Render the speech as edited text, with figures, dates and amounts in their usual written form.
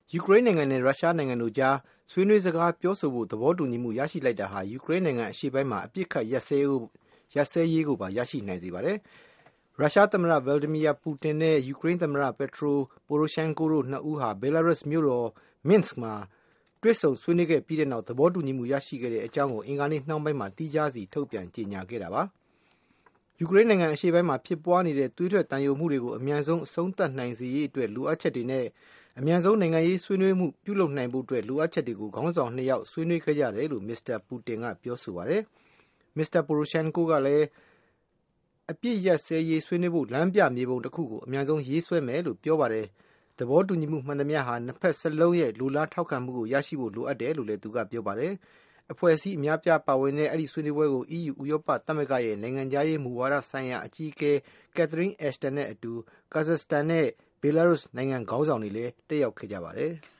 ယူကရိန်းနိုင်ငံနဲ့ရုရှားနိုင်ငံတို့ကြားဆွေးနွေးစကားပြောဆိုဖို့သဘောတူညီမှုရရှိလိုက်တာဟာယူကရိန်းနိုင်ငံအရှေ့ပိုင်းမှာအပြစ်ခတ်ရပ်စဲရေးကိုပါရရှိနိုင်စေပါတယ်။ရုရှားသမ္မတ Vladimir Putin နဲ့ယူကရိန်းသမ္မတ Petro Poroshenko တို့နှစ်ဦးဟာ Belarus မြို့တော် Minsk မှာတွေ့ဆုံဆွေးနွေးခဲ့ပြီးတဲ့နောက်သဘောတူညီမှုရရှိခဲ့တဲ့အကြောင်းကိုအင်္ဂါနေ့နှောင်းပိုင်းမှာသီးခြားစီထုတ်ပြန်ကြေညာခဲ့တာပါ။ယူကရိန်းနိုင်ငံအရှေ့ပိုင်းမှာဖြစ်ပွားနေတဲ့သွေးထွက်သံယိုမှုတွေကိုအမြန်ဆုံးအဆုံးသတ်နိုင်စေရေးအတွက်လိုအပ်ချက်တွေနဲ့အမြန်ဆုံးနိုင်ငံရေးဆွေးနွေးမှုပြုလုပ်နိုင်ဖို့အတွက်လိုအပ်ချက်တွေကိုခေါင်းဆောင်နှစ်ယောက်ဆွေးနွေးခဲ့ကြတယ်လို့မစ္စတာပူတင်ကပြောဆိုပါတယ်။မစ္စတာပိုရိုရှန်ကိုကလည်းအပြစ်ရပ်စဲရေးဆွေးနွေးဖို့လမ်းပြမြေပုံတစ်ခုကိုအမြန်ဆုံးရေးဆွဲမယ်လို့ပြောပါတယ်။သဘောတူညီမှုမှန်သမျှဟာနှစ်ဖက်စလုံးရဲ့လိုလားထောက်ခံမှုကိုရရှိဖို့လိုအပ်တယ်လို့လည်းသူကပြောပါတယ်။အဖွဲ့အစည်းအများပြားပါဝင်တဲ့အဲ့ဒီဆွေးနွေးပွဲကို EU ဥရောပသမဂ္ဂရဲ့နိုင်ငံခြားရေးမူဝါဒဆိုင်ရာအကြီးအကဲ Catherine Ashton နဲ့အတူ Kazakhstan နဲ့ Belarus နိုင်ငံခေါင်းဆောင်တွေလည်းတက်ရောက်ခဲ့ကြပါတယ်။